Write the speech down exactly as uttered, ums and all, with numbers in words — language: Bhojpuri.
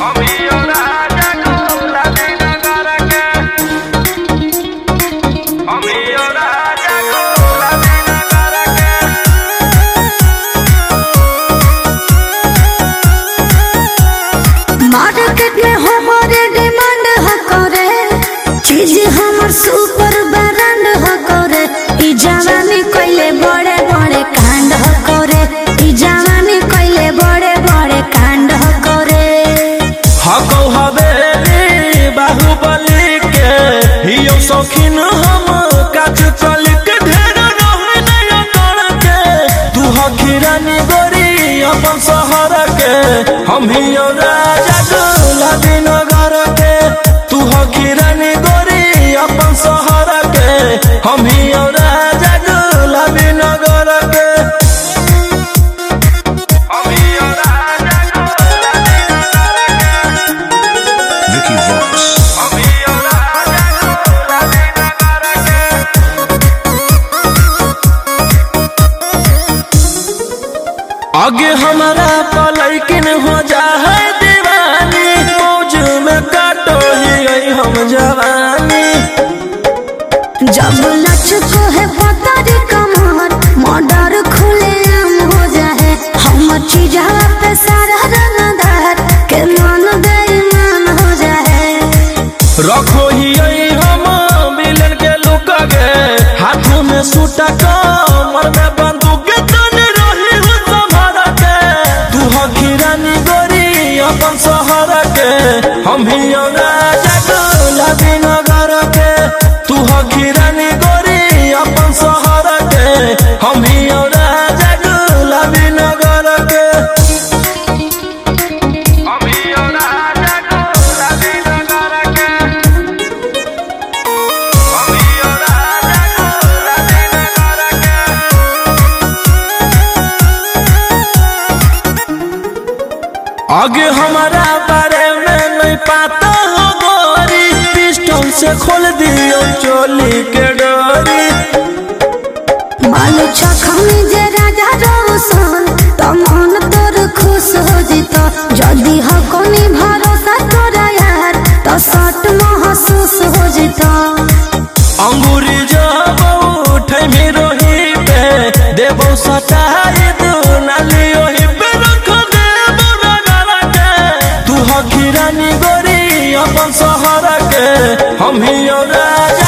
मार्केट में हमारे डिमांड हो करे, चीज हमर सुपर ब्रांड हो करे। ई जवानी कइले बड़े बड़े कांड हो करे, ई जवानी कइले बड़े बड़े कांड हो करे। हको हवेली बाहुबली के हियो शौकीन हम काज कली के ढेर रहने नहीं कर के। तू हकी रानी गोरी अपन शहर के, हम हियो राजा गुलाबी नगर के। तू हकी रानी गोरी अपन शहर के, हम हियो राजा गुलाबी नगर के। आगे हमारा पलैकिन हो जा है दीवानी, मौज में काटो ही हम जवानी। जब लचको है पतारी कमर, मर्डर खुले आम हो जाए। हम चीजवा पे सारा रंगदार के मन बेईमान हो जाए। रखो ही हम मिलन के लुक गे, हाथ में सूटा कमर में बंदूक तने रही हो संभाल के। तू हकी रानी गोरी अपन शहर के, हम ही राजा गुलाबी नगर के। तू हकी रानी गोरी अपन शहर के, हम ही राजा गुलाबी नगर के। आगे हमारा बारे में नहीं पता हो गोरी, पिस्टल से खोल दियो चोली के डोरी। मालू चखनी जे राजा रोशन, तो मन तोर खुश हो जितो। जल्दी हो कोनी भरोसा तोरा यार, तो सट महसूस हो जितो। अंगूरी जब उठे मिरोही पे, देवो सटाई दू नालियो ही पे रख देवो रगड़ के। तू हकी रानी गोरी अपन शहर के, हम ही राजा